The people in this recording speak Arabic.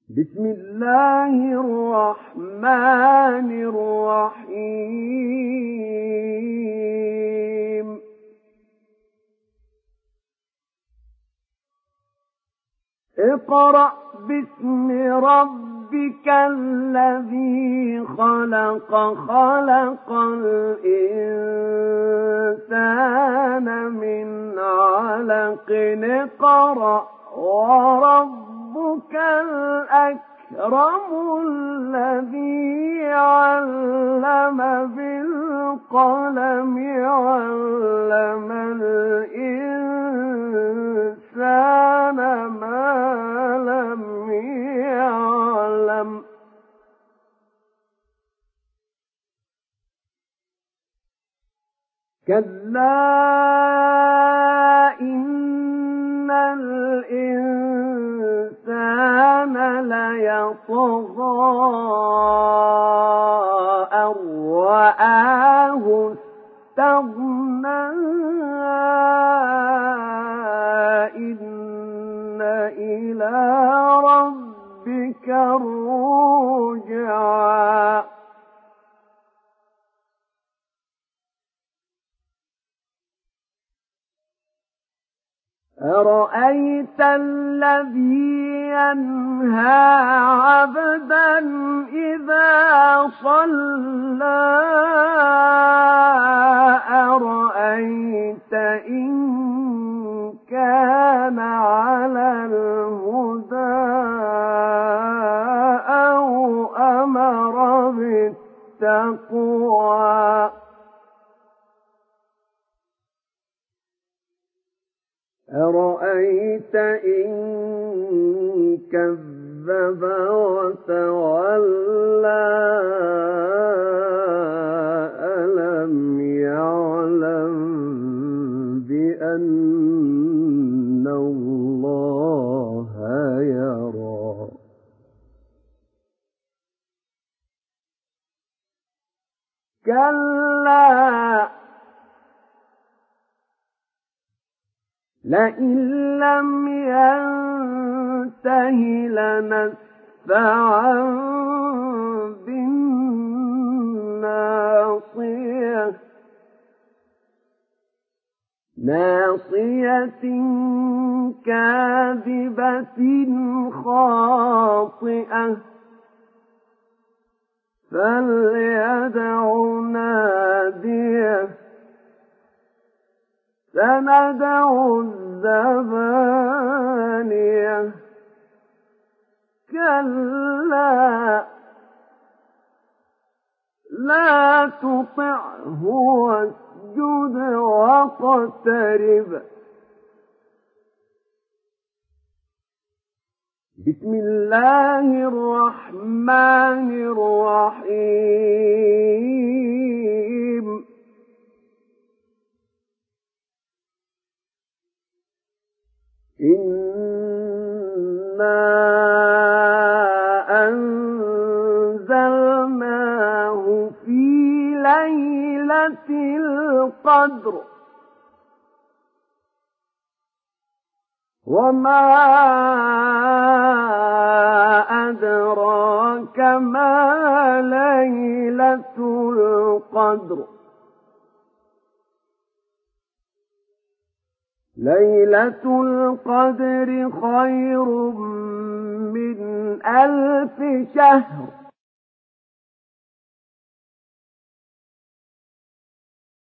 بسم الله الرحمن الرحيم اقرأ باسم ربك الذي خلق خلق الإنسان من علق اقرأ وربك الأكرم الذي علم بالقلم علم الإنسان ما لم يعلم كلا إن الإنسان ليطغى أن رآه استغنى إن إلى ربك الرجعى أرأيت الذي ينهى عبدا إذا صلى أرأيت إن كان على الهدى أو أمر بالتقوى أرأيت إن كذب وتولى ألم يعلم بأن الله يرى كلا لئن لم ينته لنسفعا بالناصية ناصية كاذبة خاطئة فليدع ناديه سندع الزبانية كلا لا تطعه واسجد واقترب بسم الله الرحمن الرحيم إنا أنزلناه في ليلة القدر وما أدراك ما ليلة القدر ليلة القدر خير من 1000 شهر